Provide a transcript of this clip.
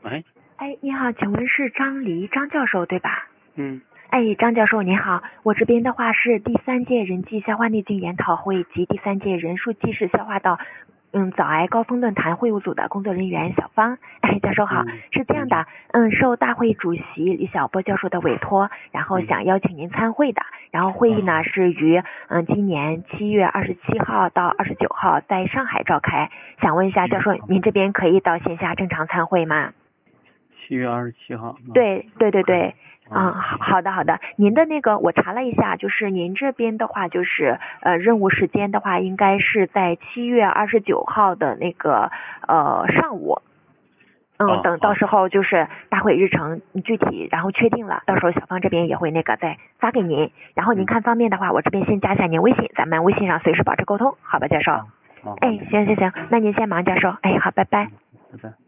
喂， 哎，你好，请问是张教授对吧？ 哎， 张教授您好，我这边的话是第3届人际消化内镜研讨会及第3届人数纪实消化道早癌高峰论坛会务组的工作人员小芳。哎，教授好，是这样的，受大会主席李晓波教授的委托，然后想邀请您参会的，然后会议呢是于今年7月27号到29号在上海召开，想问一下教授，您这边可以到线下正常参会吗 ？7月27号。 对。好的，您的那个我查了一下，就是您这边的话，就是任务时间的话，应该是在7月29号的那个上午。等到时候就是大会日程具体然后确定了，到时候小芳这边也会那个再发给您，然后您看方便的话，我这边先加一下您微信，咱们微信上随时保持沟通，好吧，教授？ 好， 哎，行，那您先忙，教授。哎，好，拜拜。 拜拜。